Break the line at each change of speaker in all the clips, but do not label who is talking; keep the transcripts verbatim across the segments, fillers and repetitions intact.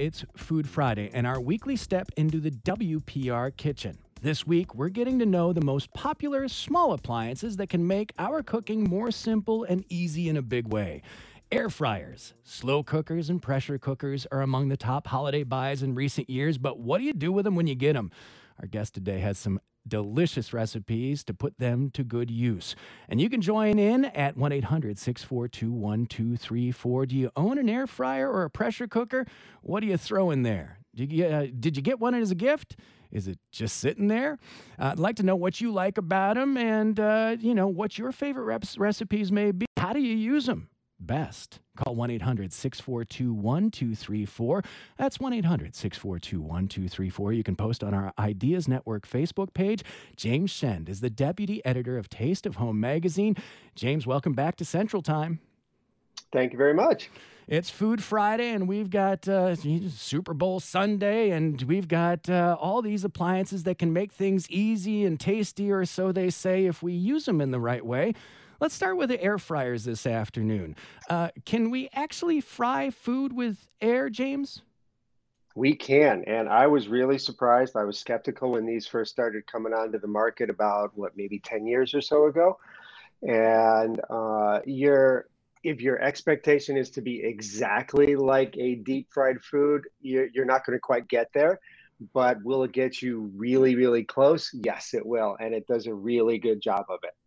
it's Food Friday and our weekly step into the W P R kitchen. This week, we're getting to know the most popular small appliances that can make our cooking more simple and easy in a big way. Air fryers, slow cookers, and pressure cookers are among the top holiday buys in recent years, but what do you do with them when you get them? Our guest today has some delicious recipes to put them to good use. And you can join in at one eight hundred six four two one two three four. Do you own an air fryer or a pressure cooker? What do you throw in there? Did you, uh, did you get one as a gift? Is it just sitting there? Uh, I'd like to know what you like about them and, uh, you know, what your favorite reps- recipes may be. How do you use them best? Call one eight hundred six four two one two three four. That's one eight hundred six four two one two three four. You can post on our Ideas Network Facebook page. James Shend is the deputy editor of Taste of Home magazine. James, welcome back to Central Time.
Thank you very much.
It's Food Friday, and we've got uh, Super Bowl Sunday, and we've got uh, all these appliances that can make things easy and tasty, or so they say, if we use them in the right way. Let's start with the air fryers this afternoon. Uh, can we actually fry food with air, James?
We can, and I was really surprised. I was skeptical when these first started coming onto the market about, what, maybe ten years or so ago. And uh, you're... if your expectation is to be exactly like a deep fried food, you're, you're not going to quite get there. But will it get you really, really close? Yes, it will. And it does a really good job of it.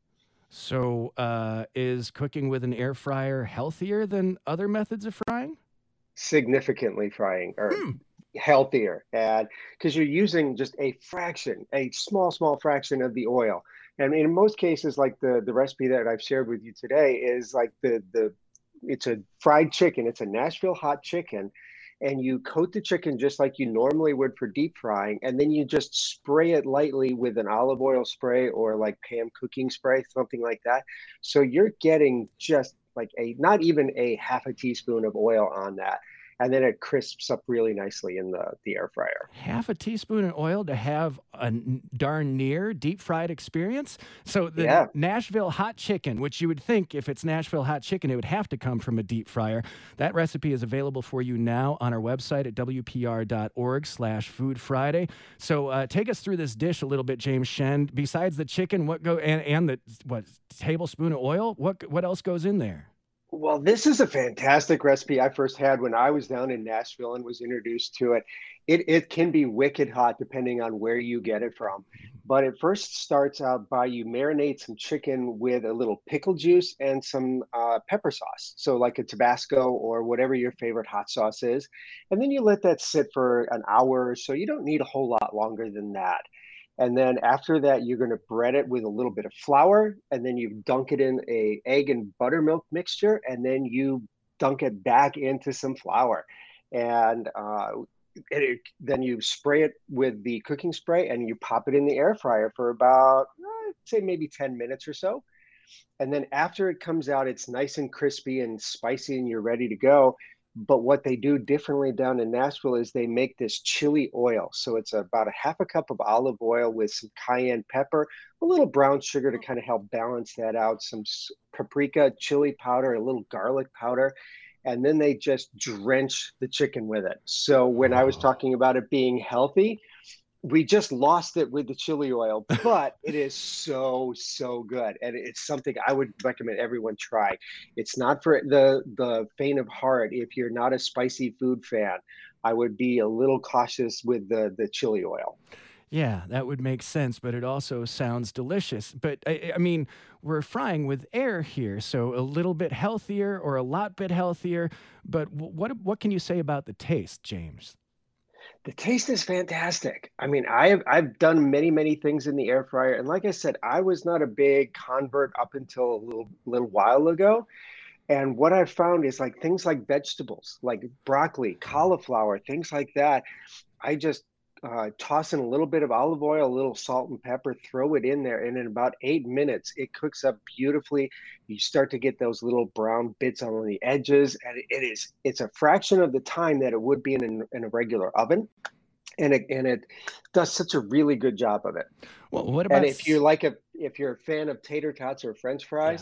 So uh, is cooking with an air fryer healthier than other methods of frying?
Significantly frying or
Hmm.
healthier. And because you're using just a fraction, a small, small fraction of the oil. And in most cases, like the, the recipe that I've shared with you today is like the, the, it's a fried chicken. It's a Nashville hot chicken. And you coat the chicken just like you normally would for deep frying. And then you just spray it lightly with an olive oil spray or like Pam cooking spray, something like that. So you're getting just like a, not even a half a teaspoon of oil on that. And then it crisps up really nicely in the, the air fryer.
Half a teaspoon of oil to have a n- darn near deep fried experience. So the
Yeah.
Nashville hot chicken, which you would think if it's Nashville hot chicken, it would have to come from a deep fryer. That recipe is available for you now on our website at W P R dot org slash Food Friday. So uh, take us through this dish a little bit, James Shend. Besides the chicken, what go and, and the what tablespoon of oil? What what else goes in there?
Well, this is a fantastic recipe I first had when I was down in Nashville and was introduced to it. It it can be wicked hot depending on where you get it from. But it first starts out by you marinate some chicken with a little pickle juice and some uh, pepper sauce. So like a Tabasco or whatever your favorite hot sauce is. And then you let that sit for an hour or so. You don't need a whole lot longer than that. And then after that, you're going to bread it with a little bit of flour, and then you dunk it in a egg and buttermilk mixture, and then you dunk it back into some flour. And uh, it, then you spray it with the cooking spray, and you pop it in the air fryer for about, uh, say, maybe ten minutes or so. And then after it comes out, it's nice and crispy and spicy, and you're ready to go. But what they do differently down in Nashville is they make this chili oil. So it's about a half a cup of olive oil with some cayenne pepper, a little brown sugar to kind of help balance that out, some paprika, chili powder, a little garlic powder. And then they just drench the chicken with it. So when I was talking about it being healthy, we just lost it with the chili oil, but it is so, so good. And it's something I would recommend everyone try. It's not for the, the faint of heart. If you're not a spicy food fan, I would be a little cautious with the, the chili oil.
Yeah, that would make sense, but it also sounds delicious. But I, I mean, we're frying with air here, so a little bit healthier or a lot bit healthier. But what what can you say about the taste, James?
The taste is fantastic. I mean, I've I've done many, many things in the air fryer. And like I said, I was not a big convert up until a little little while ago. And what I've found is like things like vegetables, like broccoli, cauliflower, things like that. I just uh, toss in a little bit of olive oil, a little salt and pepper, throw it in there, and in about eight minutes, it cooks up beautifully. You start to get those little brown bits on the edges, and it is it's a fraction of the time that it would be in, in a regular oven, and it and it does such a really good job of it.
Well, what
And
about
if you're
s-
like a if you're a fan of tater tots or French
yeah?
fries,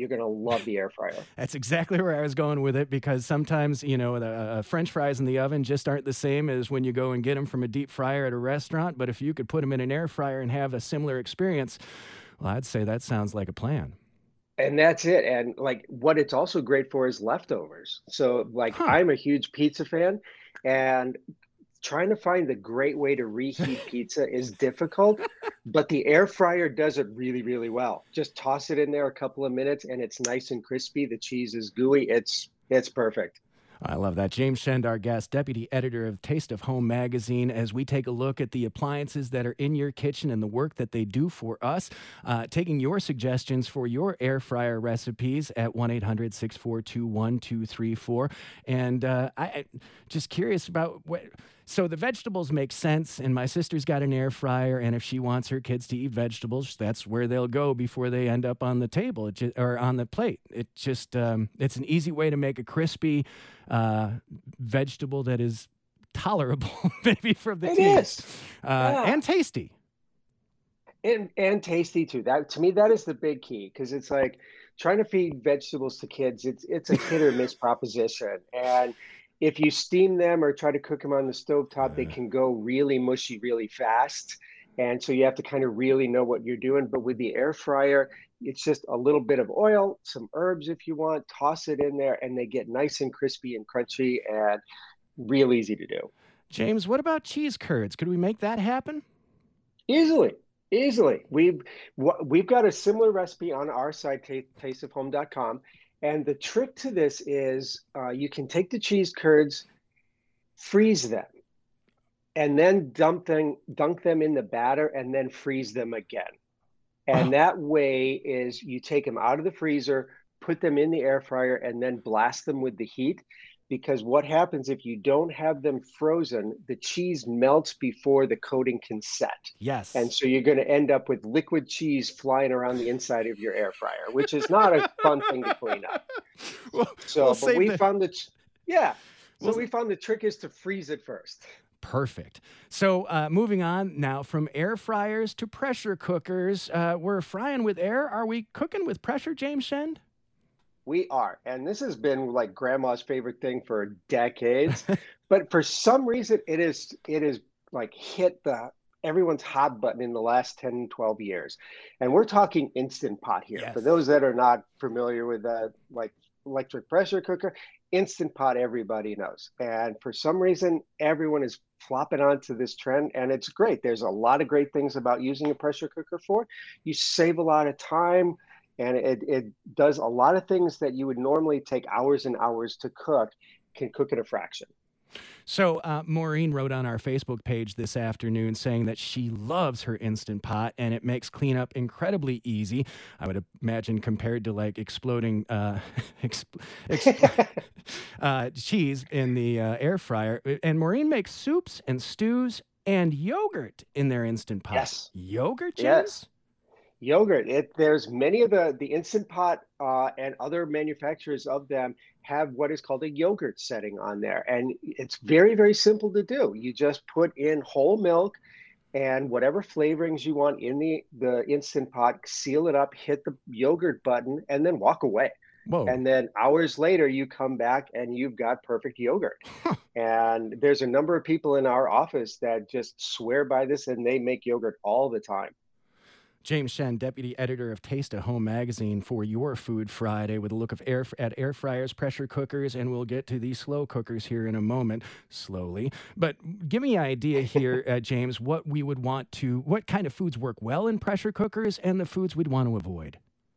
You're going to love the air fryer.
That's exactly where I was going with it, because sometimes, you know, the uh, French fries in the oven just aren't the same as when you go and get them from a deep fryer at a restaurant. But if you could put them in an air fryer and have a similar experience, well, I'd say that sounds like a plan.
And that's it. And like what it's also great for is leftovers. So like
Huh.
I'm a huge pizza fan, and trying to find the great way to reheat pizza is difficult, but the air fryer does it really, really well. Just toss it in there a couple of minutes and it's nice and crispy. The cheese is gooey. It's it's perfect.
I love that. James Shend, our guest, deputy editor of Taste of Home magazine, as we take a look at the appliances that are in your kitchen and the work that they do for us, uh, taking your suggestions for your air fryer recipes at one eight hundred, six four two, one two three four. And uh, I I- just curious about what. So the vegetables make sense, and my sister's got an air fryer, and if she wants her kids to eat vegetables, that's where they'll go before they end up on the table it ju- or on the plate. It just um, it's an easy way to make a crispy uh, vegetable that is tolerable, maybe for the
It
teens,
is.
uh,
Yeah.
and tasty.
And and tasty too. That to me, that is the big key, because it's like trying to feed vegetables to kids. It's it's a hit or miss proposition. And if you steam them or try to cook them on the stovetop, they
Uh,
can go really mushy really fast. And so you have to kind of really know what you're doing. But with the air fryer, it's just a little bit of oil, some herbs if you want, toss it in there, and they get nice and crispy and crunchy and real easy to do.
James, what about cheese curds? Could we make that happen?
Easily, easily. We've wh- we've got a similar recipe on our site, ta taste of home dot com. And the trick to this is uh, you can take the cheese curds, freeze them, and then dump them, dunk them in the batter, and then freeze them again. And
Oh,
that way is you take them out of the freezer, put them in the air fryer, and then blast them with the heat. Because what happens if you don't have them frozen, the cheese melts before the coating can set. And
yes.
so you're going to end up with liquid cheese flying around the inside of your air fryer, which is not a fun thing to clean up.
we'll, we'll
So, but
save
we
the.
found that, yeah. So
We'll,
we found the trick is to freeze it first.
Perfect. So, uh, moving on now from air fryers to pressure cookers. Uh, we're frying with air. Are we cooking with pressure, James Shend?
We are. And this has been like grandma's favorite thing for decades. But for some reason it is it is like hit the everyone's hot button in the last ten, twelve years. And we're talking Instant Pot here. For
Yes.
those that are not familiar with that, like electric pressure cooker, Instant Pot everybody knows. And for some reason everyone is flopping onto this trend, and it's great. There's a lot of great things about using a pressure cooker for. You save a lot of time, and it, it does a lot of things that you would normally take hours and hours to cook, can cook at a fraction.
So, uh, Maureen wrote on our Facebook page this afternoon saying that she loves her Instant Pot and it makes cleanup incredibly easy. I would imagine compared to like exploding uh, exp- expl- uh, cheese in the uh, air fryer. And Maureen makes soups and stews and yogurt in their Instant Pot.
Yes,
Yogurt,
yes.
James?
Yogurt. It there's many of the the Instant Pot uh, and other manufacturers of them have what is called a yogurt setting on there, and it's very very simple to do. You just put in whole milk and whatever flavorings you want in the the Instant Pot, seal it up, hit the yogurt button, and then walk away.
Whoa.
And then hours later, you come back and you've got perfect yogurt. And there's a number of people in our office that just swear by this, and they make yogurt all the time.
James Shen, deputy editor of Taste of Home magazine, for your Food Friday with a look of air at air fryers, pressure cookers, and we'll get to these slow cookers here in a moment, slowly. But give me an idea here, uh, James, what we would want to, what kind of foods work well in pressure cookers and the foods we'd want to avoid.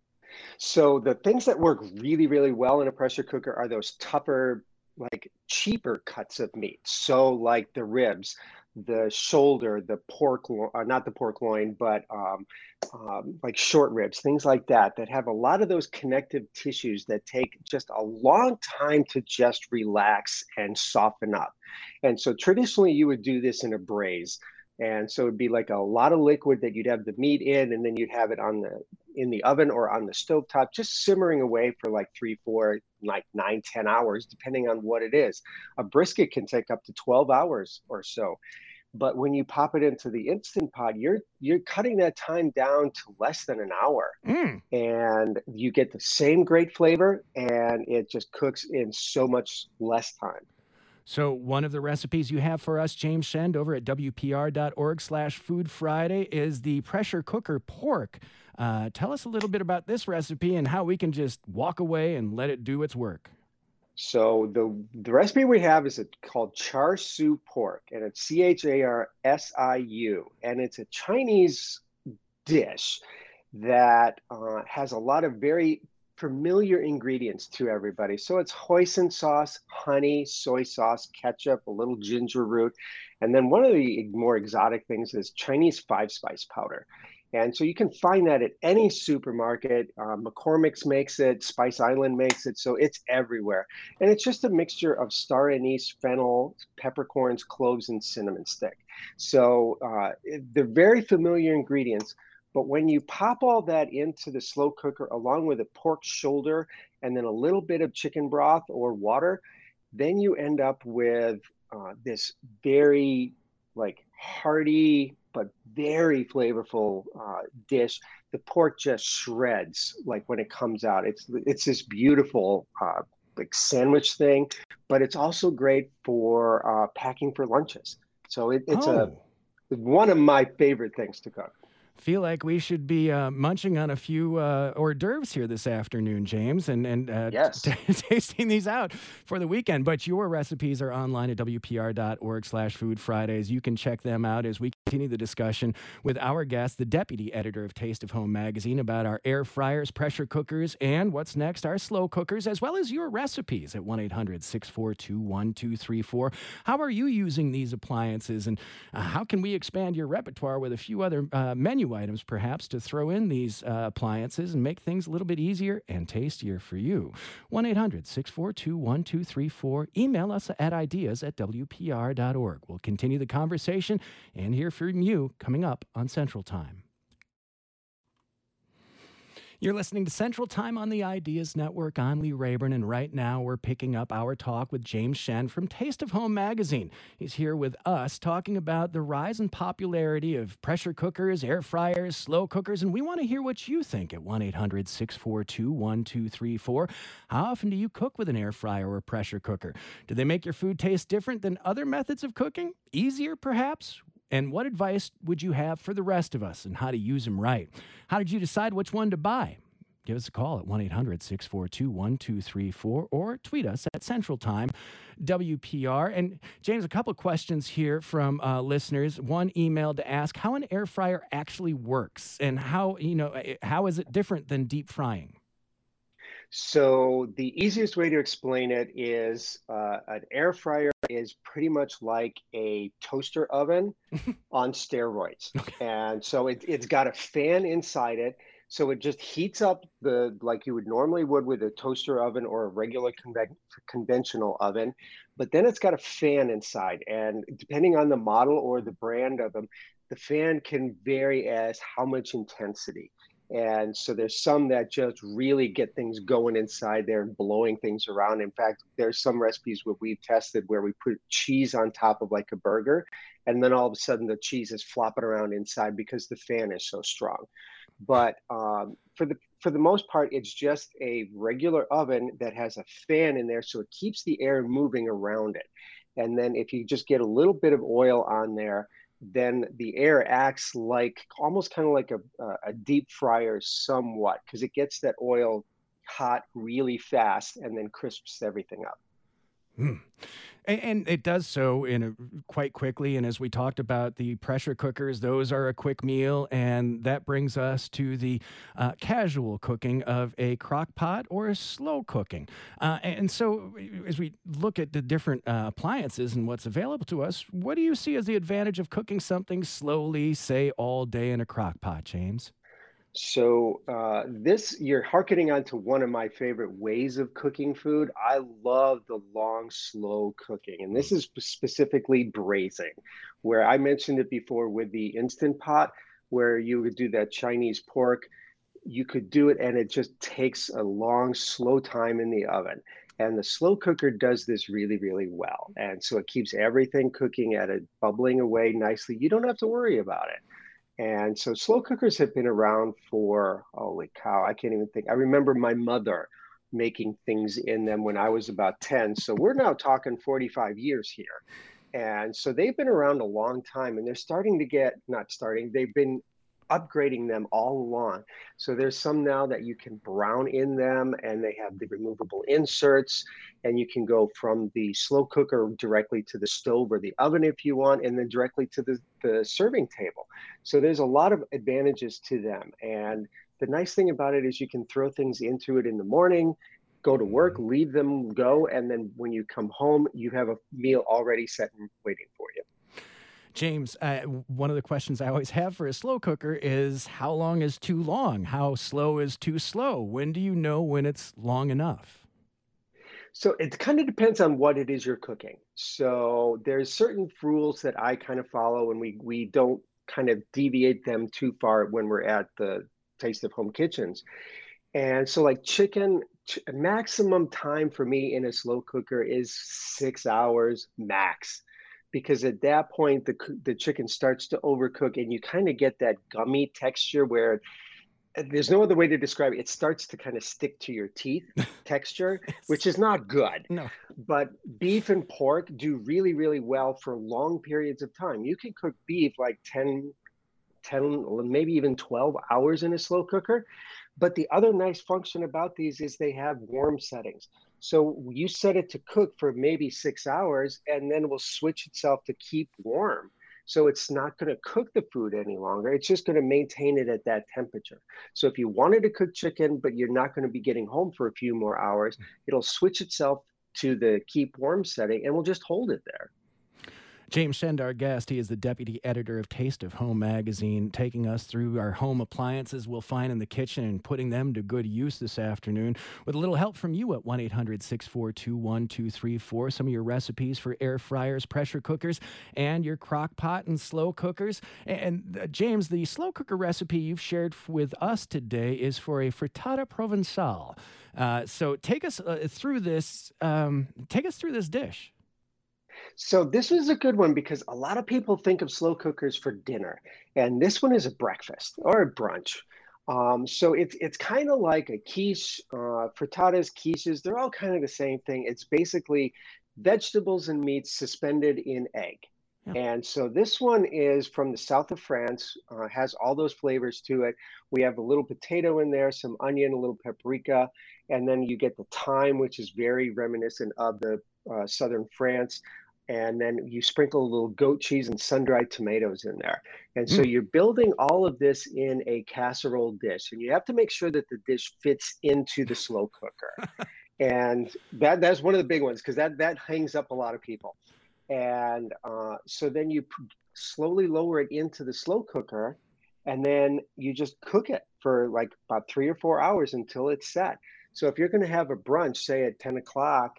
So the things that work really, really well in a pressure cooker are those tougher, like cheaper cuts of meat. So like the ribs, the shoulder, the pork, lo- uh, not the pork loin, but um, um, like short ribs, things like that, that have a lot of those connective tissues that take just a long time to just relax and soften up. And so traditionally you would do this in a braise. And so it'd be like a lot of liquid that you'd have the meat in, and then you'd have it on the in the oven or on the stovetop, just simmering away for like three, four, like nine, ten hours, depending on what it is. A brisket can take up to twelve hours or so. But when you pop it into the Instant Pot, you're you're cutting that time down to less than an hour.
Mm.
And you get the same great flavor, and it just cooks in so much less time.
So one of the recipes you have for us, James Shend, over at W P R dot org slash Food Friday is the pressure cooker pork. Uh, tell us a little bit about this recipe and how we can just walk away and let it do its work.
So the the recipe we have is a, called char siu pork, and it's C H A R S I U, and it's a Chinese dish that uh, has a lot of very familiar ingredients to everybody. So it's hoisin sauce, honey, soy sauce, ketchup, a little ginger root, and then one of the more exotic things is Chinese five spice powder. And so you can find that at any supermarket. Uh, McCormick's makes it, Spice Island makes it, so it's everywhere. And it's just a mixture of star anise, fennel, peppercorns, cloves, and cinnamon stick. So uh, they're very familiar ingredients. But when you pop all that into the slow cooker along with a pork shoulder and then a little bit of chicken broth or water, then you end up with uh, this very like hearty but very flavorful uh, dish. The pork just shreds like when it comes out. It's it's this beautiful uh, like sandwich thing, but it's also great for uh, packing for lunches. So it, it's a
Oh.
one of my favorite things to cook.
Feel like we should be uh, munching on a few uh, hors d'oeuvres here this afternoon, James, and and uh, t-
Yes.
tasting these out for the weekend. But your recipes are online at W P R dot org slash Food Fridays. You can check them out as we continue the discussion with our guest, the deputy editor of Taste of Home magazine, about our air fryers, pressure cookers, and what's next, our slow cookers, as well as your recipes at one eight hundred six four two one two three four. How are you using these appliances, and uh, how can we expand your repertoire with a few other uh, menu items, perhaps, to throw in these uh, appliances and make things a little bit easier and tastier for you? one eight hundred six four two one two three four. Email us at ideas at W P R dot org. We'll continue the conversation and hear from you coming up on Central Time. You're listening to Central Time on the Ideas Network. I'm Lee Rayburn, and right now we're picking up our talk with James Shend from Taste of Home magazine. He's here with us talking about the rise in popularity of pressure cookers, air fryers, slow cookers, and we want to hear what you think at one eight hundred six four two one two three four. How often do you cook with an air fryer or pressure cooker? Do they make your food taste different than other methods of cooking? Easier, perhaps? And what advice would you have for the rest of us and how to use them right? How did you decide which one to buy? Give us a call at one eight hundred six four two one two three four or tweet us at Central Time W P R. And James, a couple of questions here from uh, listeners. One emailed to ask how an air fryer actually works and how, you know, how is it different than deep frying?
So the easiest way to explain it is uh, an air fryer is pretty much like a toaster oven on steroids. And so it, it's got a fan inside it. So it just heats up the like you would normally would with a toaster oven or a regular conve- conventional oven. But then it's got a fan inside. And depending on the model or the brand of them, the fan can vary as how much intensity. And so there's some that just really get things going inside there and blowing things around. In fact, there's some recipes where we've tested where we put cheese on top of like a burger, and then all of a sudden the cheese is flopping around inside because the fan is so strong. But um, for the for the most part, it's just a regular oven that has a fan in there, so it keeps the air moving around it. And then if you just get a little bit of oil on there, then the air acts like almost kind of like a, a deep fryer somewhat, because it gets that oil hot really fast and then crisps everything up.
Hmm. And, and it does so in a, quite quickly. And as we talked about the pressure cookers, those are a quick meal. And that brings us to the uh, casual cooking of a crock pot or a slow cooking. Uh, and so as we look at the different uh, appliances and what's available to us, what do you see as the advantage of cooking something slowly, say all day in a crock pot, James?
So uh, this, you're hearkening onto one of my favorite ways of cooking food. I love the long, slow cooking, and this is specifically braising, where I mentioned it before with the Instant Pot, where you would do that Chinese pork. You could do it, and it just takes a long, slow time in the oven. And the slow cooker does this really, really well. And so it keeps everything cooking at a bubbling away nicely. You don't have to worry about it. And so slow cookers have been around for, holy cow, I can't even think. I remember my mother making things in them when I was about ten. So we're now talking forty-five years here. And so they've been around a long time and they're starting to get, not starting, they've been upgrading them all along. So there's some now that you can brown in them and they have the removable inserts and you can go from the slow cooker directly to the stove or the oven if you want, and then directly to the, the serving table. So there's a lot of advantages to them. And the nice thing about it is you can throw things into it in the morning, go to work, leave them go, and then when you come home, you have a meal already set and waiting for you.
James, uh, one of the questions I always have for a slow cooker is how long is too long? How slow is too slow? When do you know when it's long enough?
So it kind of depends on what it is you're cooking. So there's certain rules that I kind of follow, and we we don't kind of deviate them too far when we're at the Taste of Home kitchens. And so like chicken, ch- maximum time for me in a slow cooker is six hours max. Because at that point, the, c- the chicken starts to overcook and you kind of get that gummy texture where uh, there's no other way to describe it. It starts to kind of stick to your teeth texture, which is not good.
No.
But beef and pork do really, really well for long periods of time. You can cook beef like ten, ten, maybe even twelve hours in a slow cooker. But the other nice function about these is they have warm settings. So you set it to cook for maybe six hours and then it will switch itself to keep warm. So it's not going to cook the food any longer. It's just going to maintain it at that temperature. So if you wanted to cook chicken, but you're not going to be getting home for a few more hours, it'll switch itself to the keep warm setting and we'll just hold it there.
James Shend, our guest, he is the deputy editor of Taste of Home magazine, taking us through our home appliances we'll find in the kitchen and putting them to good use this afternoon. With a little help from you at one eight hundred, six four two, one two three four, some of your recipes for air fryers, pressure cookers, and your crock pot and slow cookers. And uh, James, the slow cooker recipe you've shared f- with us today is for a frittata provençale. Uh, so take us uh, through this. Um, take us through this dish.
So this was a good one because a lot of people think of slow cookers for dinner, and this one is a breakfast or a brunch. Um, so it's it's kind of like a quiche, uh, frittatas, quiches. They're all kind of the same thing. It's basically vegetables and meats suspended in egg.
Yeah.
And so this one is from the south of France, uh, has all those flavors to it. We have a little potato in there, some onion, a little paprika, and then you get the thyme, which is very reminiscent of the uh, southern France, and then you sprinkle a little goat cheese and sun-dried tomatoes in there. And so
Mm.
you're building all of this in a casserole dish, and you have to make sure that the dish fits into the slow cooker. And that that's one of the big ones because that that hangs up a lot of people. And uh, so then you p- slowly lower it into the slow cooker, and then you just cook it for like about three or four hours until it's set. So if you're going to have a brunch, say at ten o'clock,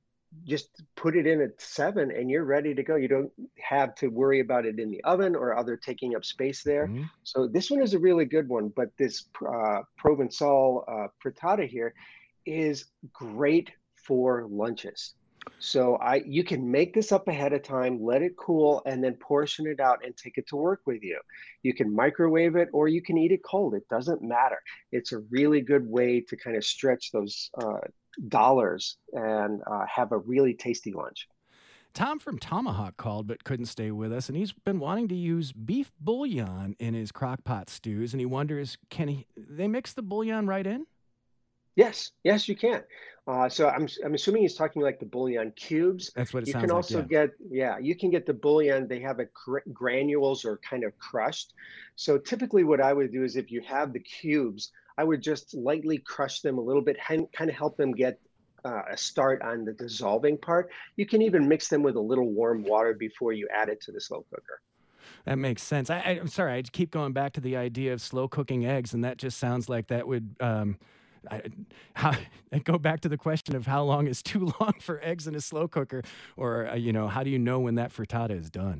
just put it in at seven and you're ready to go. You don't have to worry about it in the oven or other taking up space there.
Mhm.
So this one is a really good one, but this uh, Provençal uh, frittata here is great for lunches. So I you can make this up ahead of time, let it cool, and then portion it out and take it to work with you. You can microwave it or you can eat it cold. It doesn't matter. It's a really good way to kind of stretch those uh, dollars and uh, have a really tasty lunch.
Tom from Tomahawk called but couldn't stay with us, and he's been wanting to use beef bouillon in his crock pot stews, and he wonders, can he, they mix the bouillon right in?
Yes, yes, you can. Uh, so I'm I'm assuming he's talking like the bouillon cubes.
That's what it
You can
sounds like,
also
yeah.
get, yeah, you can get the bouillon. They have it gr granules or kind of crushed. So typically, what I would do is if you have the cubes, I would just lightly crush them a little bit, kind of help them get uh, a start on the dissolving part. You can even mix them with a little warm water before you add it to the slow cooker.
That makes sense. I, I, I'm sorry, I keep going back to the idea of slow cooking eggs, and that just sounds like that would. Um, I, how, I go back to the question of how long is too long for eggs in a slow cooker, or uh, you know, how do you know when that frittata is done?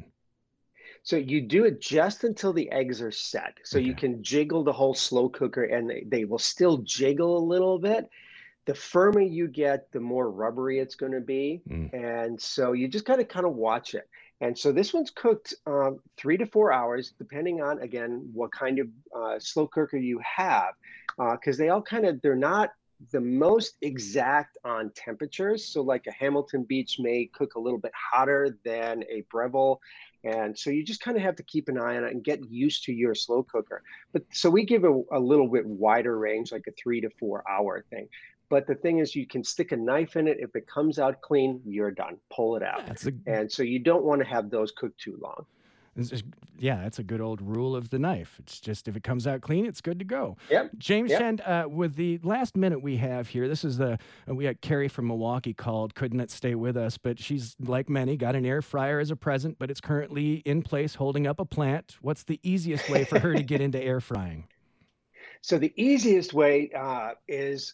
So you do it just until the eggs are set. So you
Okay.
can jiggle the whole slow cooker and they, they will still jiggle a little bit. The firmer you get, the more rubbery it's going to be.
Mm.
And so you just got to kind of watch it. And so this one's cooked um, three to four hours, depending on, again, what kind of uh, slow cooker you have, because uh, they all kind of, they're not the most exact on temperatures. So like a Hamilton Beach may cook a little bit hotter than a Breville. And so you just kind of have to keep an eye on it and get used to your slow cooker. But so we give a, a little bit wider range, like a three to four hour thing. But the thing is, you can stick a knife in it. If it comes out clean, you're done. Pull it out.
That's a,
and so you don't want to have those cooked too long.
Just, yeah, that's a good old rule of the knife. It's just if it comes out clean, it's good to go.
Yep.
James
yep.
Shend, uh, with the last minute we have here, this is the, uh, we had Carrie from Milwaukee called, couldn't stay with us, but she's, like many, got an air fryer as a present, but it's currently in place holding up a plant. What's the easiest way for her to get into air frying?
So the easiest way uh, is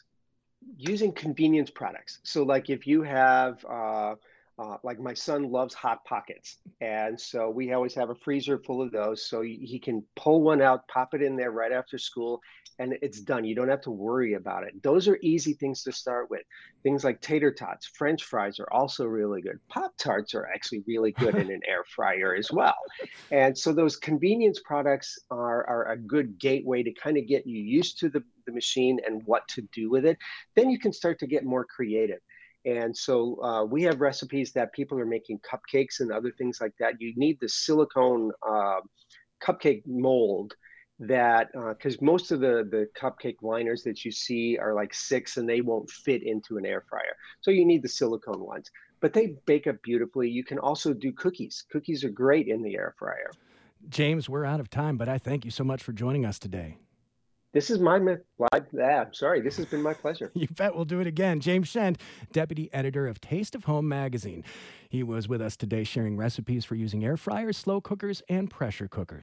using convenience products. So like if you have, uh, uh, like my son loves Hot Pockets. And so we always have a freezer full of those. So he can pull one out, pop it in there right after school, and it's done. You don't have to worry about it. Those are easy things to start with. Things like tater tots, French fries are also really good. Pop-Tarts are actually really good in an air fryer as well. And so those convenience products are, are a good gateway to kind of get you used to the, the machine and what to do with it. Then you can start to get more creative. And so uh, we have recipes that people are making cupcakes and other things like that. You need the silicone uh, cupcake mold that, because uh, most of the, the cupcake liners that you see are like six and they won't fit into an air fryer. So you need the silicone ones, but they bake up beautifully. You can also do cookies. Cookies are great in the air fryer.
James, we're out of time, but I thank you so much for joining us today.
This is my, yeah, I'm sorry, this has been my pleasure.
You bet we'll do it again. James Shend, deputy editor of Taste of Home magazine. He was with us today sharing recipes for using air fryers, slow cookers, and pressure cookers.